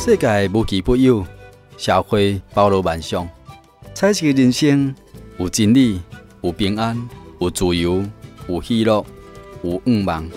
世界无奇不有，社会包罗万象。彩色的人生有真理，有平安，有自由，有喜乐，有愿望。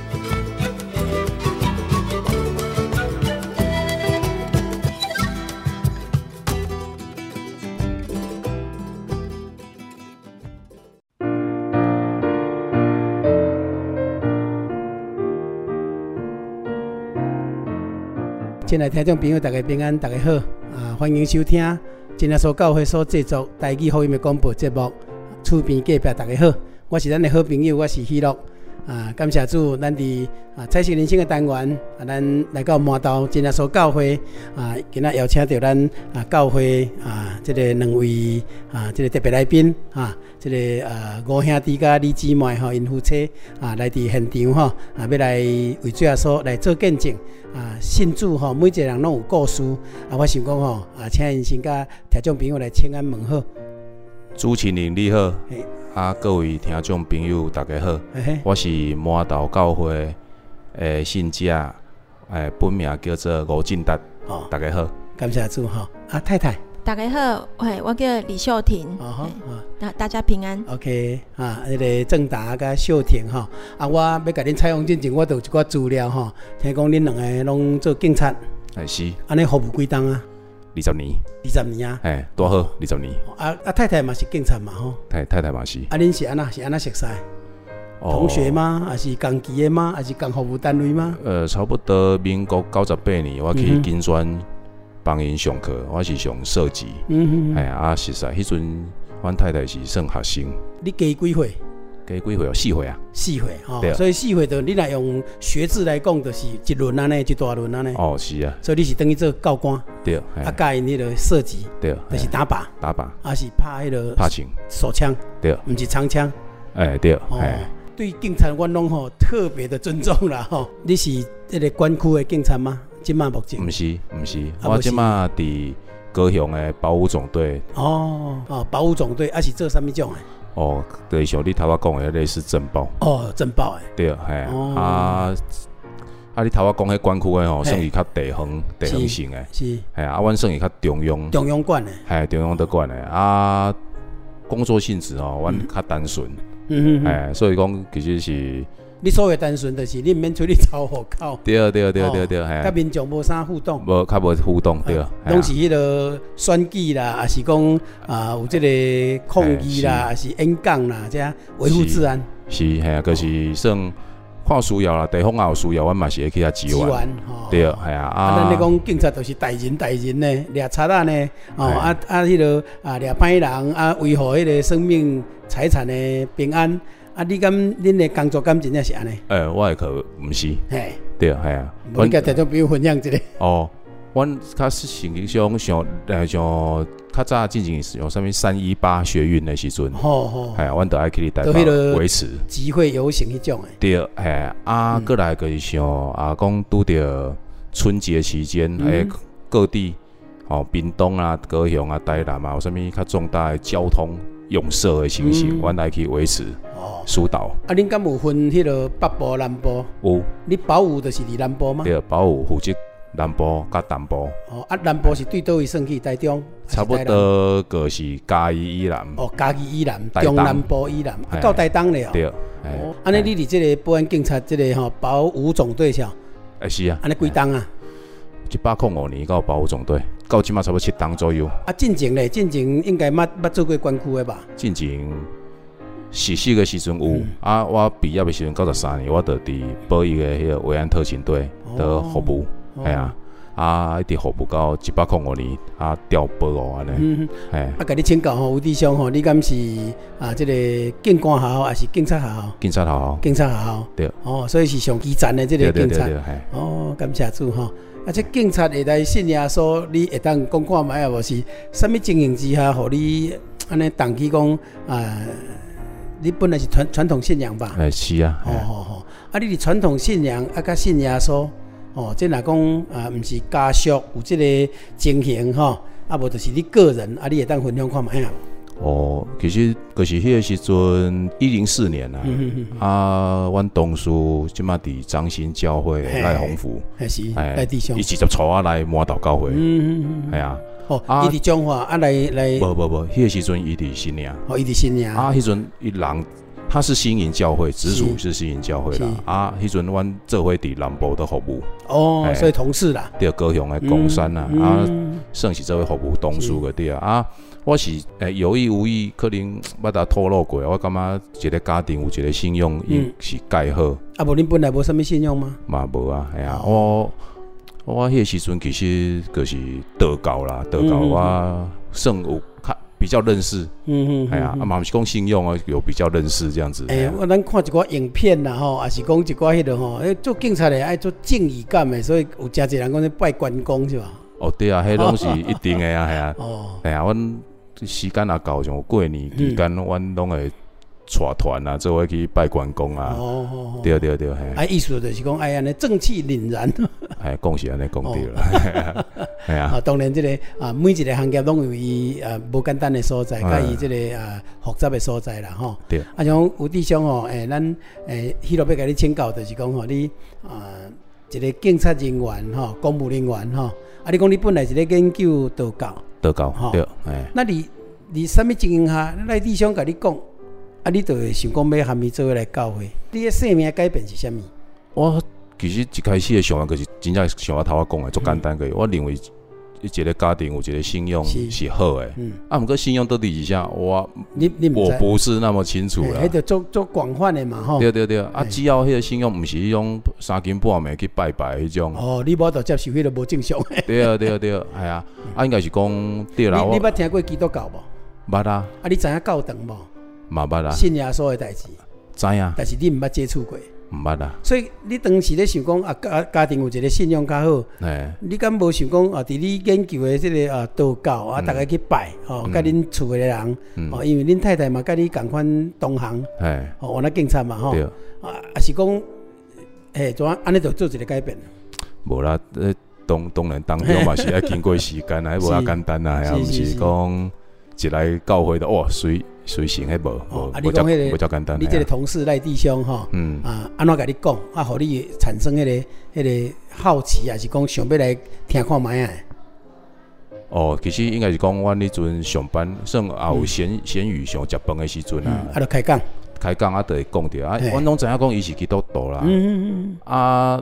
亲爱的听众朋友，大家平安，大家好欢迎收听真耶稣教会所制作台语福音的广播节目。厝边隔壁大家好，我是咱的好朋友，我是喜乐感谢主，咱伫彩色人生的单元咱来到麻豆真耶稣教会今仔邀请到咱教会这个两位这个特别来宾这个五兄弟甲李姊妹因夫妻来伫现场要来为主耶稣来做见证信主每一个人拢有故事我想讲请因先甲听众朋友来请安问好。 主持人你好，各位听众朋友大家好，我是麻豆教会的信者，本名叫做吴进达，大家好， 感谢主太太。 大家好，我叫李秀婷，大家平安。 OK 那个正达甲秀婷我要甲恁采访之前，我都有一寡资料听讲恁两个拢做警察， 是， 安尼服务几档啊 ？20年。 20年啊？ 多好，20年。 太太嘛是警察嘛太太嘛是。 恁是安那熟悉？同学吗？还是同期的吗？还是同服务单位吗？ 差不多民国98年，我去金专帮因上课，我是上设计。实在迄阵，阮太太是算学生。 你加几岁？ 加几岁？4岁啊。4 岁所以4岁就你若用学制来讲，就是一轮安尼，一大轮安尼。 是啊。 所以你是等于做教官。 对。 教因迄个射击。 对。 就是打靶。是拍迄个。 拍枪。 手枪。 对。 毋是长枪。 对。 对警察我拢特别的尊重啦你是这个管区的警察吗？现在目前？不是， 我现在伫高雄的保武总队。 保武总队是做什么种的？ 就是像你头仔讲的类似政保。 政保的。 对，你头仔讲迄管区的算是较地方性的。 是。 阮算是较中央管的。 中央的管的工作性质阮较单纯。所以讲其实是。 你所谓单纯，就是你毋免出去吵火口。 对， 甲民众无啥互动。 较无互动，对。 拢是迄个选举啦，还是讲有这个抗议啦，还是演讲啦，这维护治安。 是，就是算看需要啦，地方也有需要，阮嘛是会去遐支援。对， 咱咧讲警察就是大人呢，掠贼仔呢，迄个掠歹人维护迄个生命财产的平安。你敢恁的工作敢真正是安尼？ 我会可毋是。对， 阮甲听众朋友分享一下。 阮较实际上像较早之前用啥物318学运的时阵，阮都爱去台北维持集会游行迄种的。 对，过来就是像讲拄着春节期间，各地屏东高雄台南有啥物较重大的交通拥塞的情形，阮来去维持。疏导恁敢有分迄个北部、南部？有。你保武就是伫南部吗？ 对，保武负责南部甲东部。 南部是对倒位算去？台中？ 差不多就是嘉义以南。 嘉义以南，中南部以南，到台东了。 对。 安尼你伫这个保安警察这个保武总队上？ 是啊。 安尼几档啊 ？105年到保武总队，到即马差不多7档左右。 进前咧，进前应该捌做过管区的吧？ 进前。实习的时阵有我毕业的时阵93年，我就伫保育的迄个维安特勤队的服务，一直服务到105年调保安尼。 甲你请教有弟兄你敢是这个警官学校还是警察学校？ 警察学校。对。 所以是上基层的这个警察。感谢主这警察会来信耶稣，你会当讲看卖无是什么情形之下，互你安尼动起讲你本来是传统信仰吧？ 是啊。 你是传统信仰甲信耶稣，这若讲毋是家属有这个情形无就是你个人你会当分享看卖哦，其实就是迄个时阵104年啊，阮同事即马伫彰新教会赖鸿福， 是赖弟兄， 伊直接带我来摩岛教会，系啊。 哦，伊伫彰化啊来， 无，迄个时阵伊伫新营， 伊伫新营啊，迄阵伊人他是新营教会，直属是新营教会啦。啊，迄阵阮做伙伫南部的服务， 哦，所以同事啦， 对，高雄的公山啦，啊，算是做伙服务同事个对啊。我是有意无意，可能捌甲透露过，我感觉一个家庭有一个信用，是介好。 啊，无恁本来无啥物信用吗？ 嘛无啊，系啊，我迄个时阵其实就是德高啦，我算有比较认识，哎呀，嘛不是讲信用啊，有比较认识这样子。 我咱看一寡影片啦吼，也是讲一寡迄个吼，做警察的爱做正义感的，所以有真侪人讲咧拜关公是吧？ 哦，对啊，迄拢是一定的啊，系啊，系啊，阮时间也到，像过年期间，阮拢会带团啊，做伙去拜关公啊。对，嘿。 意思就是讲，安尼正气凛然。 讲是安尼讲对啦。系啊。 当然，这个每一个行业拢有伊无简单的所在，甲伊这个复杂的所在啦，吼。 对。 像有弟兄吼，咱希罗要甲你请教，就是讲吼，你一个警察人员吼，公务人员吼，你讲你本来是咧研究道教， 对， 那你什么情形下，赖弟兄甲你讲，你就会想讲要含伊做伙来教会，你的生命改变是啥物？ 我其实一开始的想法就是真正像我头仔讲的，足简单个。我认为一个家庭有一个信用是好的，不过信用到底是啥，我不是那么清楚啦。 迄就做广泛的嘛，吼。 对，只要迄个信用，毋是迄种三更半暝去拜拜迄种。 哦，你无就接受迄个无正常。 对，系啊，应该是讲对啦。 你捌听过基督教无？ 捌啊。 你知影教堂无？ 嘛捌啊。 信耶稣的代志。 知影。 但是你毋捌接触过。 毋捌啊， 所以你当时咧想讲家庭有一个信用较好，你敢无想讲伫你研究的这个道教大家去拜甲恁厝的人因为恁太太嘛甲你同款同行，我那警察嘛吼，也是讲怎安尼就做一个改变。 无啦，当然当中嘛是要经过时间啊，无遐简单啊，也毋是讲一来教会的哇随行迄无较简单。 你这个同事赖弟兄吼，安怎甲你讲互你产生迄个好奇，还是讲想要来听看卖啊？ 其实应该是讲阮迄阵上班，算也有闲余上食饭的时阵啊， 就开讲就会讲着啊，阮拢知影讲伊是基督徒啦，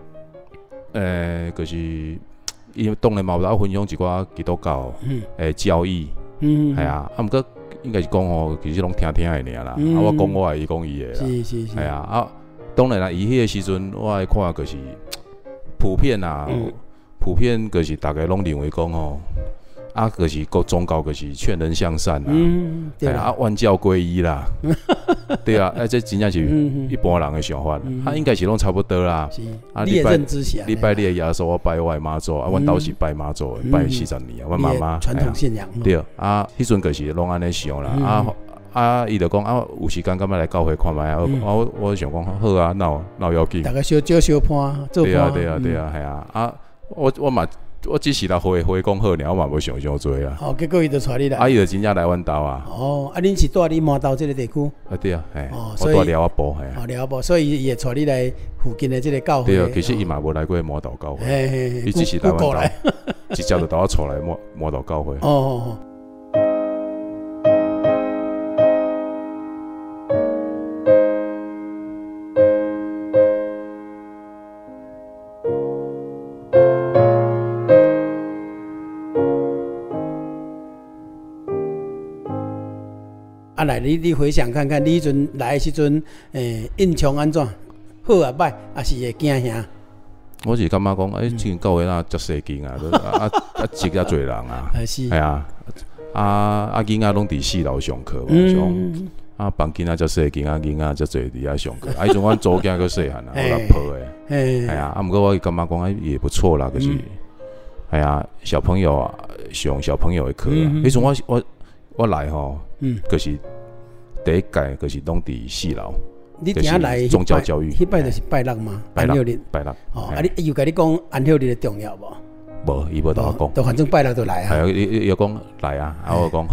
就是伊当然嘛有分享一寡基督教的教义，系啊，不过。应该是讲其实拢听的尔啦。我讲我的，伊讲伊的啦。是。系啊，当然啦，伊迄个时阵，我来看就是普遍啊，普遍就是大家拢认为讲就是个宗教就是劝人向善啦，万教归一啦，对啊，这真正是一般人的想法，应该是拢差不多啦。 你的认知下， 你拜你的耶稣，我拜我的妈祖，阮兜是拜妈祖，拜40年啊，阮妈妈传统信仰。 对迄阵就是拢安尼想啦，伊就讲有时间敢要来教会看卖我想讲好啊，哪要紧？ 大家小伴，做伴。 对啊，系啊，我只是来回讲好尔，我嘛无想多啦。 结果伊就带你来。 伊就真正来阮兜啊。 恁是住伫麻豆这个地区？ 对啊，我住寮仔埔， 寮仔埔，所以伊会带你来附近的这个教会。 对啊，其实伊嘛无来过麻豆教会，伊只是来阮兜，直接就带我带来麻豆教会。 来，你回想看看，你迄阵来的时阵，印象安怎？好啊歹，还是会惊吓？ 我是感觉讲，这教会哪遮细间啊，挤遮侪人啊，系啊，囡仔拢伫4楼上课嘛，房间遮细间囡仔遮侪伫遐上课，迄阵阮祖囝佫细汉啊，我来抱诶，系啊，不过我感觉讲也不错啦，就是，系啊，小朋友啊，上小朋友的课啊，迄阵我来吼，就是第一届就是拢伫4楼。 你今来宗教教育， 迄摆就是拜六吗？ 拜六。 你有甲你讲安孝日的重要无？ 无，伊无同我讲。 都反正拜六就来啊。 伊讲来啊，我讲好啊，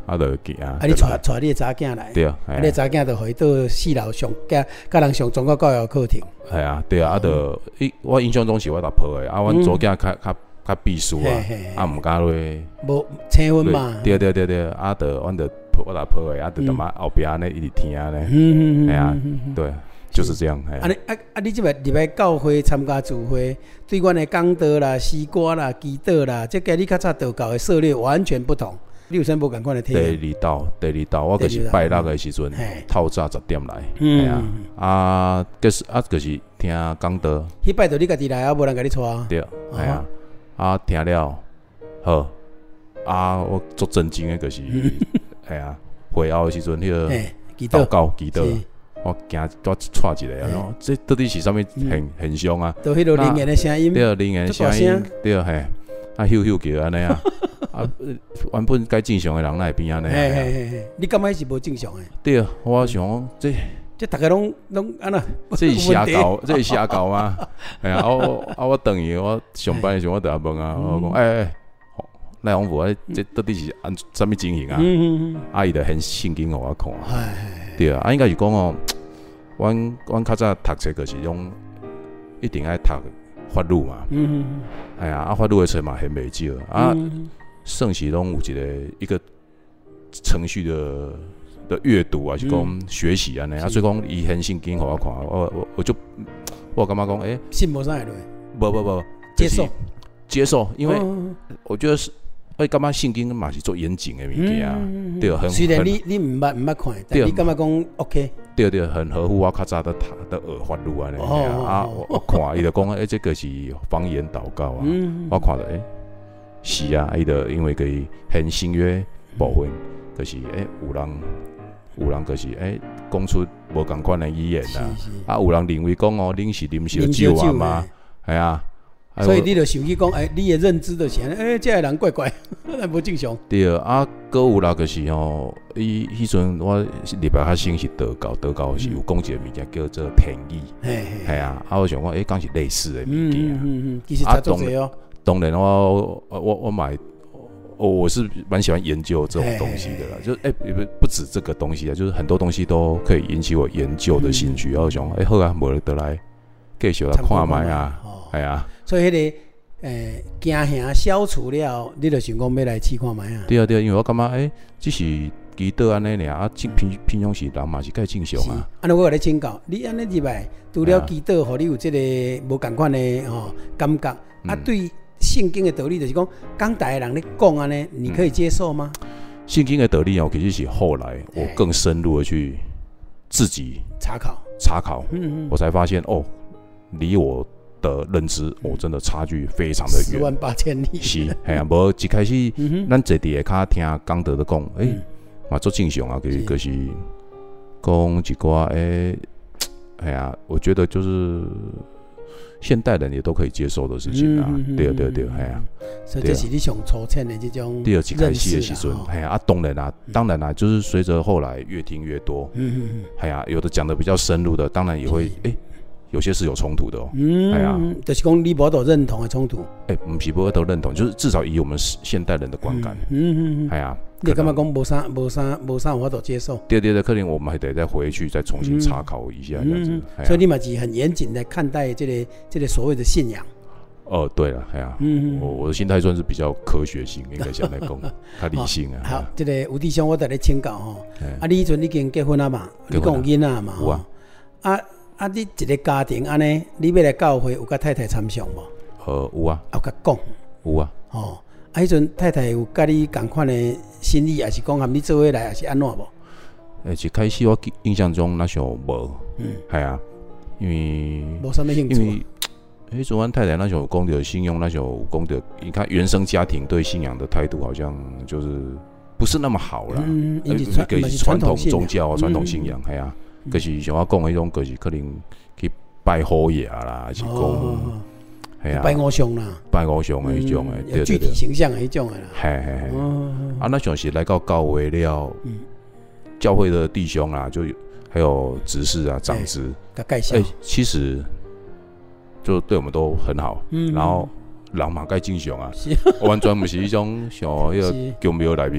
就行。 你带你查囝来， 对啊， 你查囝就回到四楼上甲人上中国教育课程。 系啊，对啊，就我印象中是我搭抱的，阮左囝较避暑啊，毋敢落。 无青分嘛？ 对，就阮就我搭抱的，就他妈后壁安尼一直听呢。系啊，对。就是这样。 你即摆入来教会参加聚会，对阮的讲道啦、诗歌啦、祈祷啦，这跟你较早道教的策略完全不同。你有啥无共款的体验？ 第二道，我就是拜六的时阵，透早10点来，系啊，就是听讲道。 迄摆就你家己来啊，无人甲你带。 对，系啊，听了好我足震惊的，就是系啊，会后的时阵，迄个祷告祈祷。我惊我踹一个啊！这到底是啥物现象啊？ 都迄个灵言的声音， 对，灵言的声音，对，嘿，咻叫安尼啊！原本该正常的人哪会变安尼？ 你感觉是无正常的？ 对，我想这大家拢安那， 这是瞎搞，这是瞎搞吗？哎呀，我等于我上班的时候，我就问啊，我讲赖王父，这到底是按啥物情形啊？阿姨就很圣经互我看。对啊，应该是讲哦，阮较早读册就是种一定爱读法律嘛。哎呀，法律的册嘛很袂少啊，算是拢有一个程序的阅读啊，是讲学习安尼啊，所以讲伊很圣经互我看，我感觉讲信无啥会落？ 不，接受，因为我觉得是。感觉圣经嘛是做严谨的物件，对，很。 虽然你唔捌看，但你感觉讲 OK。对， 很合乎我较早的学法律安尼啊。我看伊就讲，这个是方言祷告啊。我看到是啊，伊就因为可以很新约部分，就是有人就是讲出无共款的语言啊。有人认为讲恁是啉烧酒啊嘛，系啊。 所以你就想起讲，你的认知就是这个人怪怪，无正常。 对啊，搁有啦，就是迄阵我礼拜较先是道教是有讲一个物件叫做天意，系啊，我想讲，敢是类似的物件。 其实差多侪哦。 当然我买，我是蛮喜欢研究这种东西的啦，就是不止这个东西啊，就是很多东西都可以引起我研究的兴趣。然后想，好啊，无得来继续来看卖啊，系啊。 所以迄个惊吓消除了，你就想讲要来试看卖啊？ 对，因为我感觉只是祈祷安尼尔啊，平常时人嘛是介正常啊。 安尼我甲你请教，你安尼入来除了祈祷，互你有这个无共款的感觉啊？对圣经的道理，就是讲台的人咧讲安尼，你可以接受吗？ 圣经的道理其实是后来我更深入的去自己查考， 我才发现离我的认知，真的差距非常的远 ，108000里。 是，系啊，无一开始，咱坐伫下骹听讲道的讲，嘛做正常啊，就是讲一寡系啊，我觉得就是现代人也都可以接受的事情啊，对，系啊。 所以这是你上粗浅的这种第二一开始的时阵，系啊，当然啦，就是随着后来越听越多，系啊，有的讲的比较深入的，当然也会有些是有冲突的就是讲你无都认同的冲突。 不是无都认同，就是至少以我们现代人的观感， 你感觉讲无啥有法度接受？ 对，可能我们还得再回去再重新查考一下这样子。 所以你嘛是很严谨的看待这个所谓的信仰。 对了，我的心态算是比较科学性，应该讲来讲，较理性啊。 好，这个吴弟兄，我带你请教你迄阵已经结婚了嘛？你讲有囡仔嘛？ 有啊。 你一个家庭安尼，你要来教会有甲太太参详无？ 有啊。 有甲讲？ 有啊。 迄阵太太有甲你共款的心意，还是讲含你做伙来，还是安怎无？ 一开始我印象中那时候无，系啊，因为无啥物兴趣。 迄阵阮太太那时候讲到信用，那时候讲到，你看原生家庭对信仰的态度好像就是不是那么好啦。传统宗教、传统信仰，系啊。可是像我讲的迄种，就是可能去拜虎爷啦，还是讲，系啊， 拜偶像啦， 拜偶像的迄种的， 具体形象的迄种的啦。 嘿，那像是来到教会了，教会的弟兄啊，就还有执事啊、长子，其实就对我们都很好。然后人嘛该敬雄啊，完全不是迄种像迄个宫庙内面。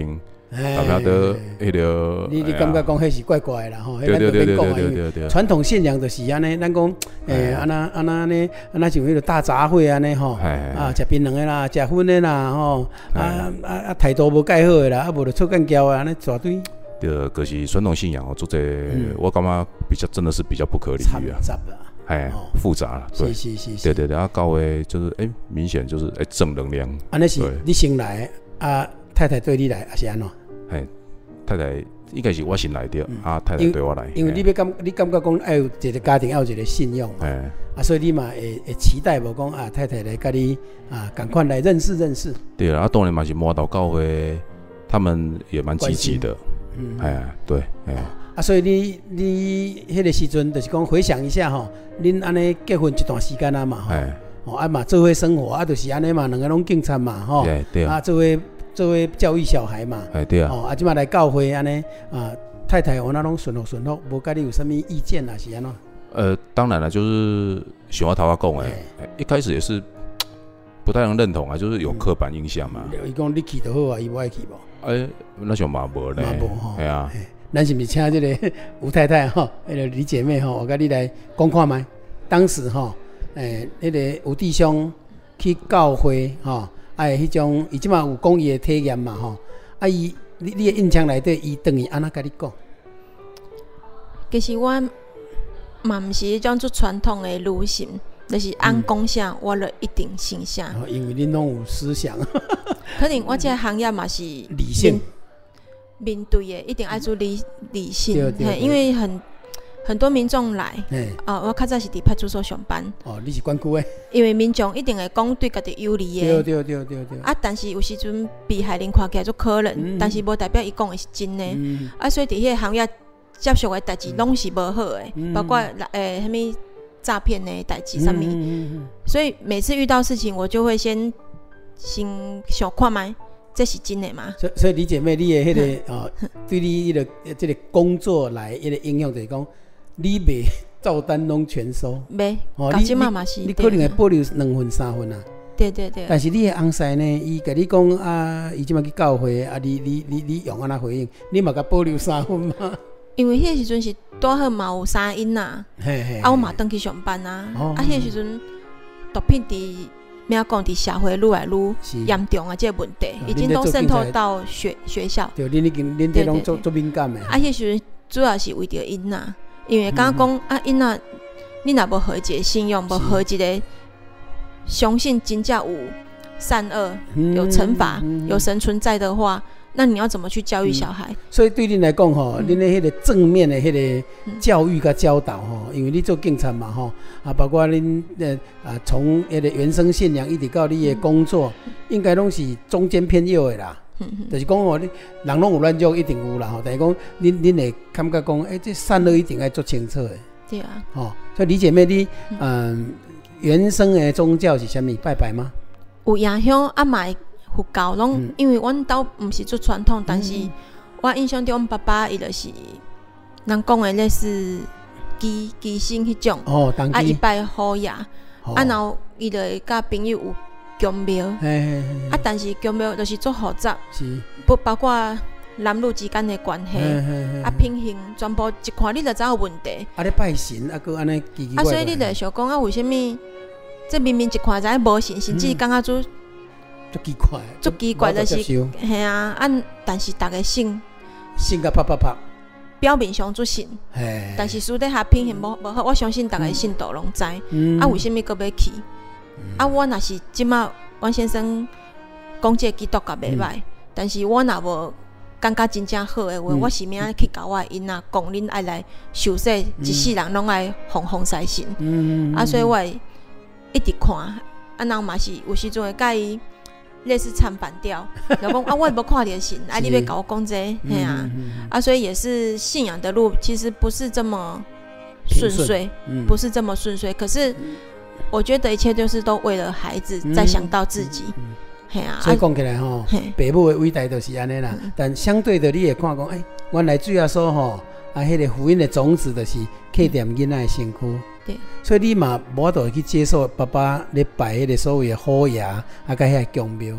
大家都迄个， 你感觉讲迄是怪怪的啦吼？ 对， 传统信仰就是安尼，咱讲安那呢，安那像迄个大杂烩安尼吼，食槟榔的啦，食薰的啦吼，态度无介好的啦，无就出干胶啊，安尼一大堆。 对，可是传统信仰哦，做这我感觉真的是比较不可理喻啊。复杂了，对，对，教会就是明显就是正能量。 安尼是你先来太太对你来还是安怎？ 太太应该是我先来的，太太对我来。 因为你感觉讲要有一个家庭，要有一个信用嘛，所以你嘛会期待无讲太太来跟你赶快来认识认识。 对啊，当然嘛是摸到教会，他们也蛮积极的。对，所以你迄个时阵就是讲回想一下吼，恁安尼结婚一段时间啊嘛吼，嘛做伙生活就是安尼嘛，两个拢警察嘛吼， 对做伙教育小孩嘛， 对啊， 即马来教会安尼太太我那拢顺服，无甲你有啥物意见啊是安怎？ 当然了，就是像我头仔讲一开始也是不太能认同啊，就是有刻板印象嘛。 伊讲你去就好啊，伊无爱去无？ 那像嘛无咧，系啊。 咱是不是请这个吴太太吼，那个李姐妹吼，我跟你来讲看卖。当时吼，那个吴弟兄去教会吼，迄种伊即马有讲伊的体验嘛吼，你的印象内底，伊等于安怎甲你讲？ 其实我嘛毋是迄种做传统的女性，就是按讲啥，我就一定信啥。 因为恁拢有思想。 可能我这个行业嘛是理性。 面对的一定爱做理性，因为很多民众来，我较早是伫派出所上班。 你是管区的？ 因为民众一定会讲对家己有利的。 对。 但是有时阵被害人看起来做可能，但是无代表伊讲的是真的。所以伫迄个行业接触的代志拢是无好的，包括什么诈骗的代志什么。所以每次遇到事情，我就会先想看卖。这是真的吗？ 所以李姐妹，你的迄个对你这个工作来迄个影响就是讲，你袂照单拢全收。 袂，到即嘛嘛是。 你可能会保留2分3分啊。 对。 但是你的翁婿呢，伊甲你讲伊即马去教会你用安怎回应？你嘛甲保留3分吗？ 因为迄个时阵是拄好嘛有3因呐，我嘛转去上班啊。迄个时阵毒品伫。咩讲？伫社会愈来愈严重啊！这个问题已经都渗透到学校。 对，恁这拢做敏感的。 迄时阵主要是为着因呐，因为刚刚讲因呐，你若无好一个信用，无好一个相信真正有善恶、有惩罚、有神存在的话，那你要怎么去教育小孩？ 所以对恁来讲吼，恁的迄个正面的迄个教育甲教导吼，因为你做警察嘛吼，包括恁从迄个原生信仰一直到你的工作，应该拢是中间偏右的啦。就是讲吼，你人拢有乱做，一定有啦吼。但是讲恁会感觉讲，这善恶一定要做清楚的。 对啊。 所以李姐妹，你原生的宗教是啥物？拜拜吗？ 有影响嘛会佛教拢，因为阮兜毋是做传统，但是我印象中阮爸爸伊就是人讲的类似基星迄种，伊拜虎爷，然后伊就会甲朋友有供庙，但是供庙就是做复杂，不包括男女之间的关系，品行全部一看你就知有问题。 你拜神，佫安尼奇奇怪怪。 所以你就想讲为什么这明明一看就无神，甚至感觉做足奇怪，就是系啊，但是大家信个啪， 表面上做信，但是私底下品行无好。我相信大家信徒拢知，为什么搁要去？我若是即马阮先生讲这基督教袂歹，但是我若无感觉真正好的话，我是免去教我因仔讲恁爱来受洗，一世人拢爱奉师神。所以我会一直看，然后嘛是有时阵会甲伊。类似唱反调，就讲我也无看到神，你要甲我讲这，所以也是信仰的路，其实不是这么顺遂，不是这么顺遂。可是我觉得一切就是都为了孩子，在想到自己， 所以讲起来吼，爸母的伟大就是安尼啦。但相对的，你会看讲，原来主要说吼，迄个福音的种子就是刻在囡仔的身躯。所以你嘛无法度去接受爸爸咧拜迄个所谓的虎爷，甲遐供庙。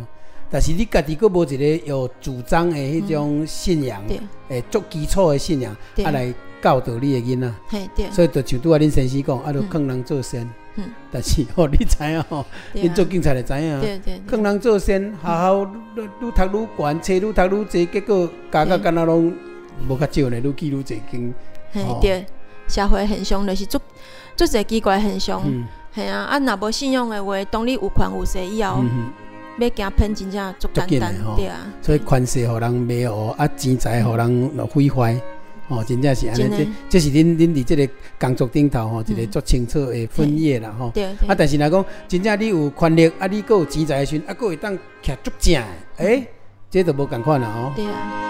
但是你家己佫无一个有主张的迄种信仰，足基础的信仰，来教导你的囡仔。所以就像拄仔恁先生讲，就劝人做善。但是你知影恁做警察就知影，劝人做善，好好愈读愈悬，册愈读愈济，结果家敢若拢无较少呢，愈去愈济经。 对，社会现象就是足侪奇怪现象。系啊，若无信用的话，当你有权有势以后，要行骗真正足简单，对啊。 所以权势互人迷糊，钱财互人毁坏，真正是安尼。这是恁伫这个工作顶头一个足清楚的分野啦吼。但是若讲真正你有权力，你佫有钱财的时阵，佫会当徛足正的，这就无共款啦吼。 对啊。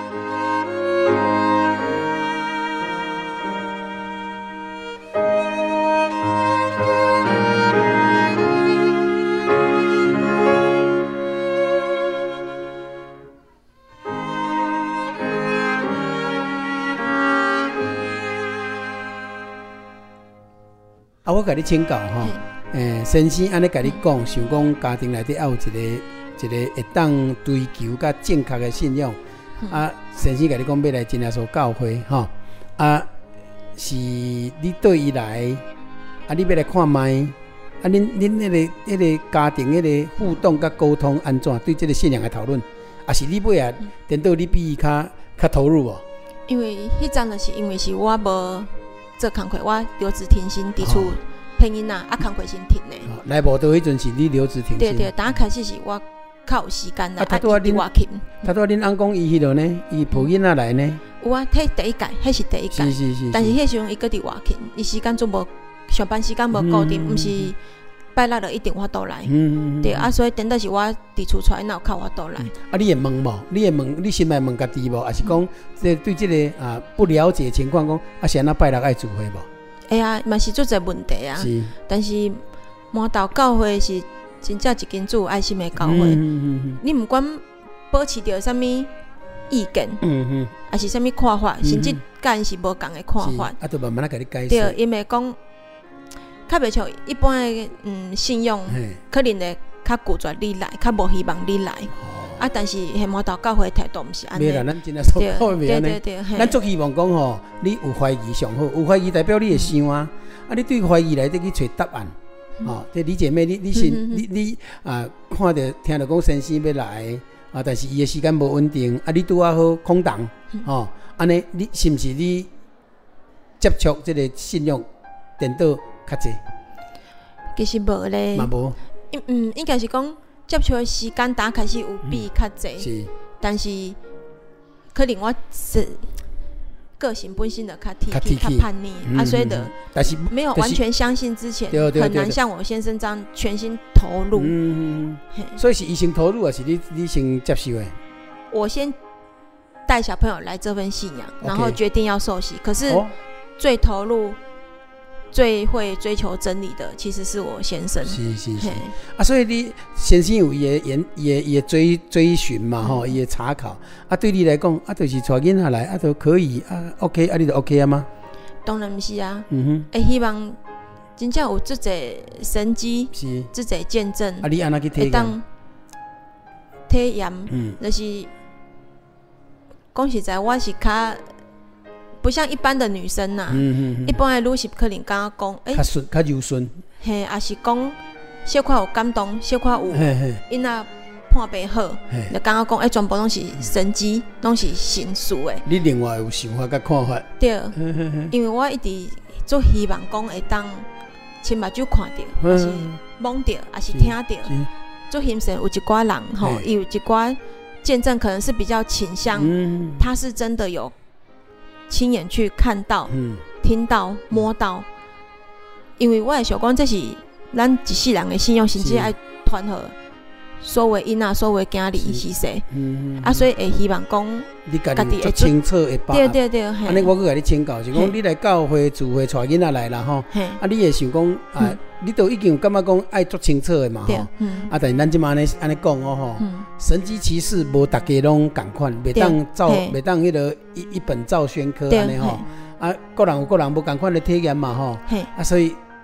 我甲你请教吼，先生安尼甲你讲，想讲家庭内底要有一个会当追求甲正确的信仰。先生甲你讲要来真耶稣教会吼，是你对伊来，你要来看卖，恁迄个家庭迄个互动甲沟通安怎？对这个信仰的讨论，是你尾啊，等到你比伊较投入哦。 因为迄阵就是因为是我无做工课，我留职停薪伫厝骗囡仔，工课先停的。 来无到迄阵是你留职停薪。 对对，当开始是我较有时间来，伫外勤。 他拄恁翁讲伊迄落呢，伊抱囡仔来呢。 有啊，迄第一届，迄是第一届。是。但是迄时阵伊搁伫外勤，伊时间总无上班时间无固定，毋是拜六就一定法度来。对啊，所以等到是我伫厝出来，哪有靠法度来？ 你会问无？你心内问家己无？还是讲对这个不了解情况讲，是安那拜六爱聚会无？ 嘛是做侪问题啊。是。但是满道教会是真正一间最有爱心的教会。你毋管保持着啥物意见，还是啥物看法，甚至甲因是无共的看法。 就慢慢甲你解释。 对，因为讲较袂像一般的信用，可能会较拒绝你来，较无希望你来。但是现满道教会的态度毋是安尼。 没啦，咱真正所教袂安尼。咱足希望讲吼，你有怀疑上好，有怀疑代表你会想啊。你对怀疑来得去找答案。这李姐妹，你看着听着讲先生要来但是伊的时间无稳定，你拄啊好空档，安尼你是毋是你接触这个信用颠倒较济？ 其实无咧， 嘛无。 应该是讲接触的时间打开始有比较济，是，但是可能我是个性本身的较叛逆所以的，但是没有完全相信之前，很难像我先生这样全心投入。 所以是伊先投入，还是你先接受的？ 我先带小朋友来这份信仰，然后决定要受洗。可是最投入、最会追求真理的，其实是我先生。是。 所以你先生有伊的追寻嘛，伊的查考对你来讲就是带囡仔来就可以OK 你就 OK 啊吗？ 当然不是啊。希望真正有这些神迹，这些见证。 你安怎去体验？ 体验，就是讲实在，我是较不像一般的女生呐。一般的女是可能刚刚讲， 较柔顺， 也是讲小可有感动，小可有因那判别好，就刚刚讲全部拢是神迹，拢是神事的。 你另外有想法甲看法？ 对，因为我一直做希望讲会当亲目睭看到，还是摸到，还是听到。做欣赏有一寡人有一寡见证，可能是比较倾向，他是真的有亲眼去看到、听到、摸到。因为我的想讲，这是咱一世人的信仰，甚至爱团合所谓囡仔、所谓囝儿是谁所以会希望讲， 你家己会清楚会把握。 对， 安尼我阁甲你请教，是讲你来教会聚会带囡仔来啦吼，你会想讲你都已经有感觉讲爱足清楚的嘛吼，但是咱即马安尼讲吼，神迹奇事无大家拢共款，袂当迄个一本照宣科安尼吼，个人有个人无共款的体验嘛吼，所以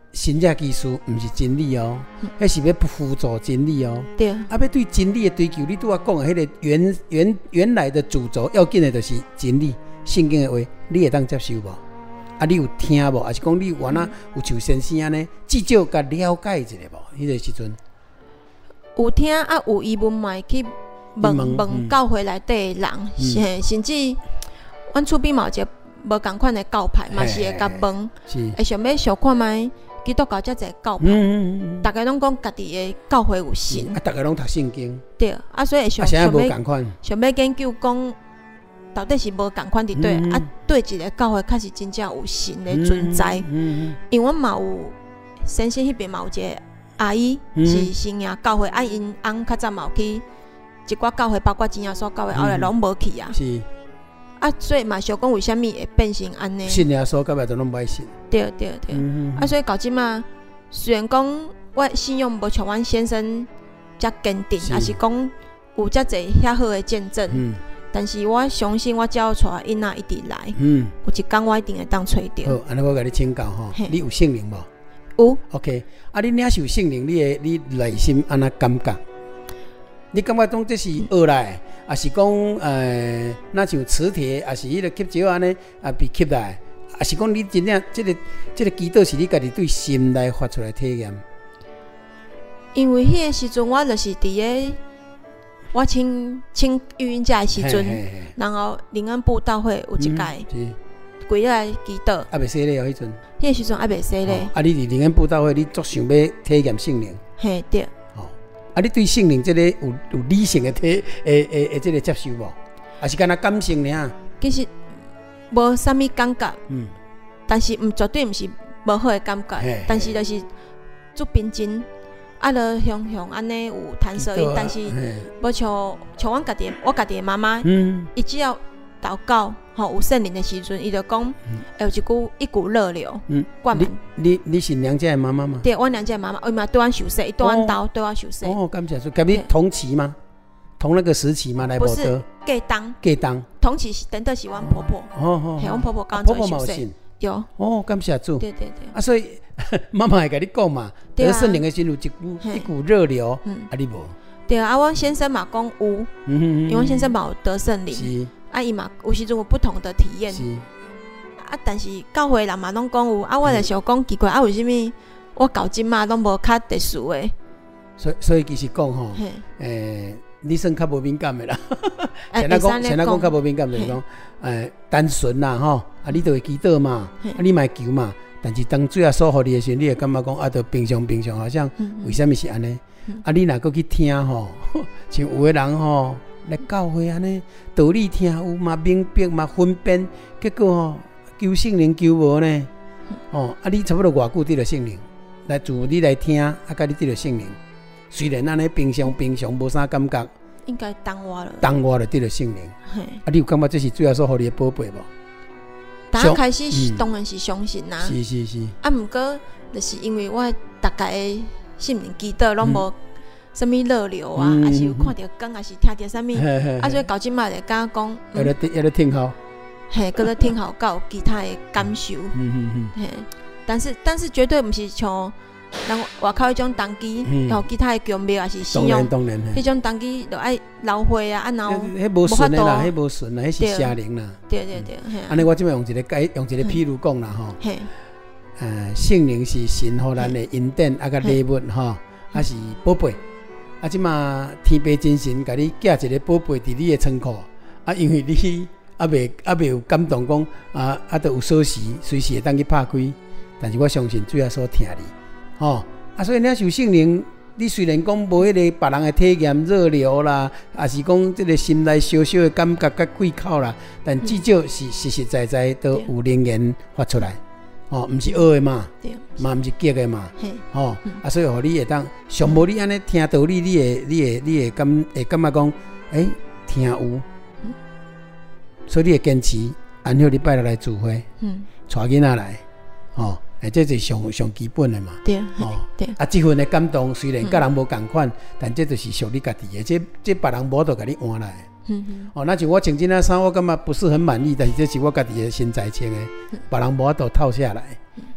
新只技术毋是真理哦，迄是要辅助真理哦。 对。 啊，要对真理的追求，你拄仔讲的迄个原来的主轴，要紧的就是真理，圣经的话，你会当接受无？啊，你有听无？还是讲你原来有像先生安尼，至少甲了解一下无？迄个时阵有听啊，有疑问嘛，去问教会内底的人，甚至阮厝边嘛有一个无共款的教派，嘛是会甲问，会想要小看卖。基督教遮侪教派，大家拢讲家己的教会有神， 大家拢读圣经， 对，啊，所以会想要研究讲，到底是无共款伫对，啊，对一个教会确实真正有神的存在，因为阮嘛有先生迄边嘛有一个阿姨是新营教会，啊，因翁较早嘛有去一寡教会，包括真耶稣教会，后来拢无去啊。啊，所以嘛，想讲为虾米会变成安尼？信耶稣，到尾都拢歹信。 对。啊，所以到即嘛，虽然讲我信仰无像阮先生遮坚定，也是讲有遮侪遐好的见证，但是我相信我教出来囡仔一直来，有一天我一定会当找到。 好，安尼我甲你请教吼，你有圣灵无？ 有。 OK， 啊，你领受圣灵，你内心安那感觉？你感觉讲这是学来，还是讲那像磁铁，还是迄个吸石安尼啊被吸来，还是讲你真正这个祈祷是你家己对心内发出来体验？ 因为迄个时阵我就是伫个我请育婴假的时阵，然后灵恩布道会有一届，规日来祈祷。 啊，未洗咧哦，迄阵。 迄个时阵还未洗咧。 啊，你伫灵恩布道会，你足想要体验圣灵？ 嘿，对。 啊，你对圣灵这个有理性的这个接受无？还是干那感性尔？ 其实无啥物感觉，但是绝对毋是无好的感觉，但是就是足平静，啊，就像安尼有弹舌音，但是无像阮家己，我家己的妈妈，伊只要祷告吼有圣灵的时阵，伊就讲有一股热流灌满。 你是娘家的妈妈吗？ 对，我娘家的妈妈，伊嘛对阮受洗，伊对阮兜对我受洗。 哦，感谢主，跟你同期吗？同那个时期吗？来不是，隔当。同期是等的是阮婆婆。 哦， 阮婆婆刚做受洗。有。 哦，感谢主。 对。 啊，所以妈妈会甲你讲嘛，得圣灵的时有一股热流，啊，你无？ 对啊，阮先生嘛讲有，因为阮先生嘛有得圣灵。啊，伊嘛有时阵有不同的体验，啊，但是教会人嘛拢讲有，啊，我就想讲奇怪，啊，为什么我到今嘛拢无较特殊的？ 所以其实讲吼，你算较无敏感的啦。现在讲较无敏感就是讲，单纯啦吼，啊，你就会祈祷嘛，啊，你嘛求嘛，但是当最后所予你的时候，你会感觉讲啊，就平常，好像为什么是安尼？啊，你若搁去听吼，像有的人吼。来教会安尼道理听有嘛明白嘛分辨，结果吼求圣灵求无呢？哦，啊你差不多偌久得了圣灵，来自你来听，啊，甲你得了圣灵。虽然安尼平常无啥感觉， 应该当我就得了圣灵。啊，你有感觉这是最后所予你的宝贝无？ 刚开始当然是相信啦。 是。 啊，毋过就是因为我大家的心灵祈祷拢无。什么热流啊，还是有看到光，还是听到什么，啊，所以到今嘛就敢讲， 要咧听好， 嘿，搁咧听好，有其他的感受，嘿，但是绝对毋是像人外口迄种当机，然后其他的宫庙还是信仰，迄种当机就爱流血啊，然后迄无顺的啦，迄无顺啦，迄是邪灵啦， 对， 安尼我即摆用一个譬如讲啦吼，圣灵是神予咱的恩典啊甲礼物吼，啊是宝贝。啊，即马天父真神甲你寄一个宝贝伫你的仓库，啊，因为你未有感动讲都有锁匙，随时会当去拍开。但是我相信最后所听你，吼啊，所以你受圣灵，你虽然讲无迄个别人的体验热流啦，也是讲即个心内小小的感觉甲胃口啦，但至少是实实在在都有灵言发出来。哦，毋是学的嘛，嘛毋是激的嘛，哦，啊，所以互你会当上无你安尼听道理，你会感觉讲，听有，所以你会坚持，按照礼拜六来聚会，带囡仔来，哦，这是上基本的嘛， 对， 啊，这份的感动虽然甲人无共款，但这就是属你家己的，这别人无都甲你换来。哦，那像我穿这件衫，我感觉不是很满意，但是这是我家己的身材穿的，别人无法度套下来。哦，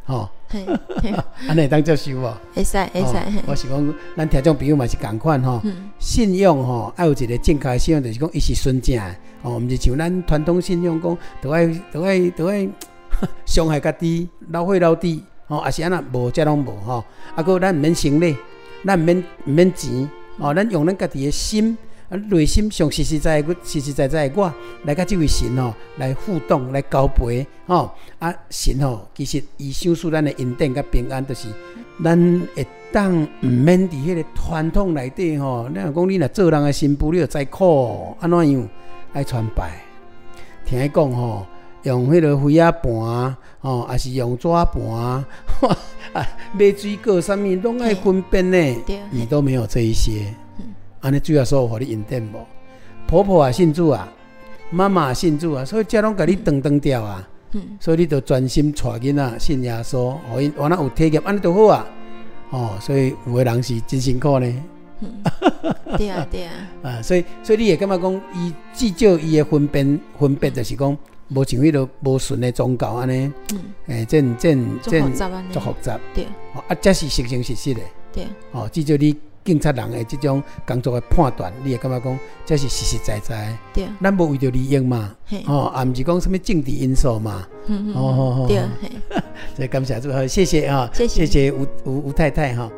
安尼当接受无？ 会使。 我是讲，咱听众朋友嘛是共款吼，信仰吼，爱有一个正确的信仰，就是讲伊是纯正的哦，毋是像咱传统信仰讲，都爱伤害家己，老血老底吼，也是安那无遮拢无吼。啊，搁咱毋免生理，咱毋免钱哦，咱用咱家己的心。内心上实实在的我来甲这位神吼来互动来交陪吼啊神吼其实伊赏赐咱的恩典甲平安，就是咱会当毋免伫迄个传统内底吼。咱讲你若做人的新妇，你就知苦安怎样爱传拜。听伊讲吼，用迄个灰仔盘吼，还是用纸盘啊，买水果啥物拢爱分辨呢，你都没有这一些。安尼主要说，互你恩典无？婆婆也信主啊，妈妈也信主啊，所以遮拢甲你断掉啊。所以你就专心带囡仔信耶稣，互因往那有体验，安尼就好啊。哦，所以有的人是真辛苦呢。 对啊。 所以你会感觉讲，伊至少伊的分别就是讲，无像迄个无纯的宗教安尼。真足复杂。 对。 啊，这是实实的。 对。 哦，至少你。警察人的这种工作的判断，你会感觉讲这是实实在在。对，咱无为着利益嘛，也毋是讲什么政治因素嘛。对，所以感谢主，谢谢啊，谢谢吴太太哈。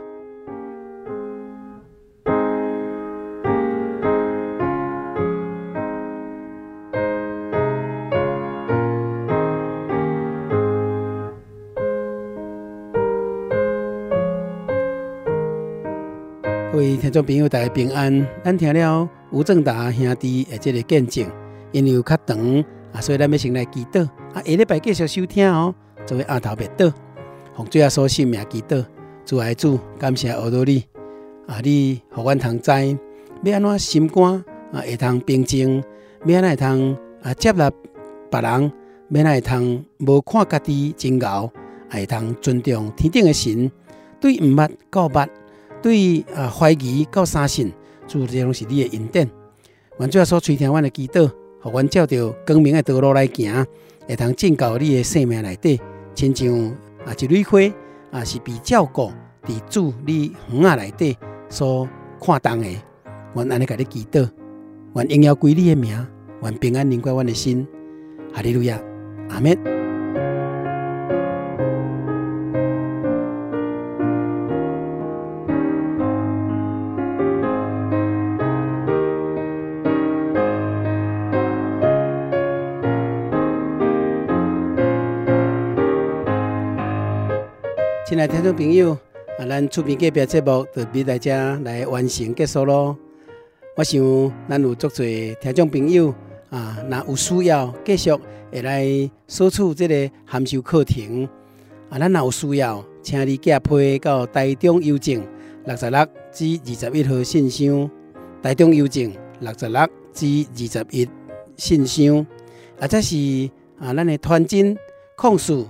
各位听众朋友，大家平安。咱听了吴正达兄弟的这个见证，因为有较长所以咱要先来祈祷。下礼拜继续收听哦，作为阿头别祷，奉主耶稣圣名祈祷。主爱主，感谢学到你你互阮通知，要安怎心肝会通平静，要安怎会通接纳别人，要安怎会通无看家己真牛，会通尊重天顶的神，对毋捌到捌。对怀疑到相信，主这拢是你的恩典。愿主耶稣垂听阮的祈祷，互阮照着光明的道路来行，会通进到你的生命内底，亲像一蕊花是被照顾伫主你园仔内底所看重的。阮安尼甲你祈祷，愿荣耀归你的名，愿平安临过阮的心。哈利路亚，阿们。亲爱的听众朋友，咱厝边隔壁节目就要来这来完成结束咯。我想咱有足侪听众朋友若有需要继续会来索取这个函授课程咱若有需要，请你寄批到台中邮政66至21号信箱，台中邮政66至21信箱，这是咱的传真控诉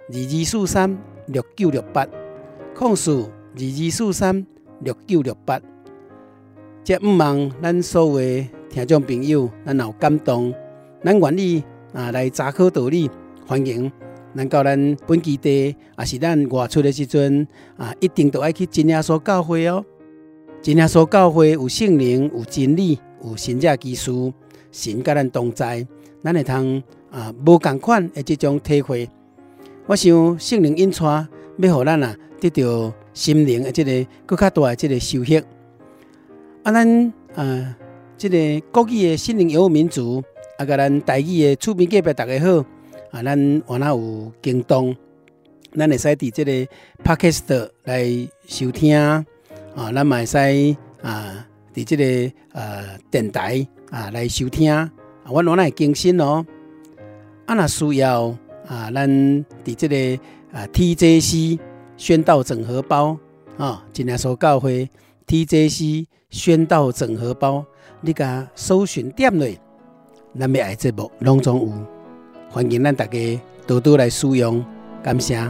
22436968，控诉22436968。这毋望咱所有的听众朋友，咱有感动，咱愿意来查考道理，欢迎咱到咱本基地，也是咱外出的时阵一定都爱去真耶稣教会哦。真耶稣教会有圣灵，有真理，有神者基督，神甲咱同在，咱会通无同款的这种体会。我想圣灵引带，要互咱得到心灵的这个更较大的这个收获。咱这个国语的心灵游牧民族，甲咱台语的厝边隔壁大家好，咱原来有行动，咱会使伫这个 Podcast 来收听，咱嘛会使伫这个电台来收听，阮原来会更新哦。若需要咱伫这个TJC 宣道整合包真耶稣教会 TJC 宣道整合包，你甲搜寻点落，咱要爱节目拢总有，欢迎咱大家多多来使用，感谢。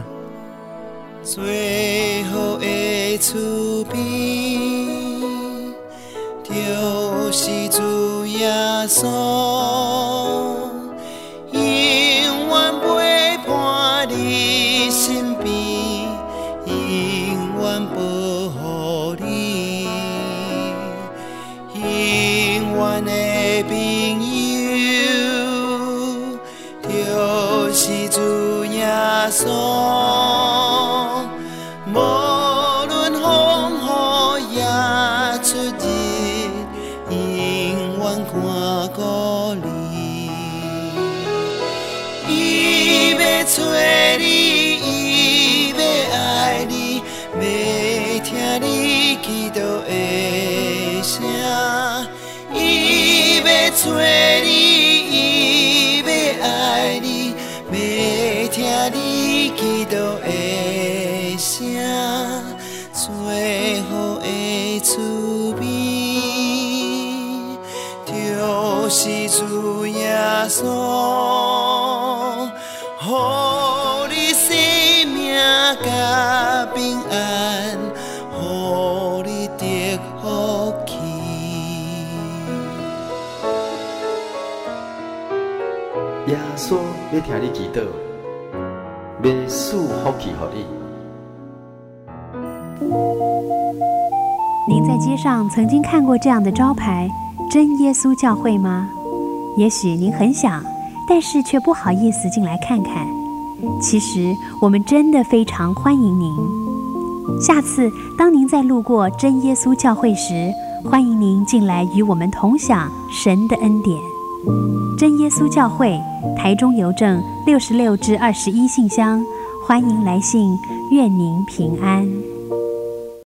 最好的厝边，就是主耶稣，永远陪伴你身边。 听你祈祷，要赐福气予你。 您在街上曾经看过这样的招牌“真耶稣教会”吗？也许您很想，但是却不好意思进来看看。其实我们真的非常欢迎您。下次当您再路过真耶稣教会时，欢迎您进来与我们同享神的恩典。真耶稣教会，台中邮政66-21信箱，欢迎来信，愿您平安。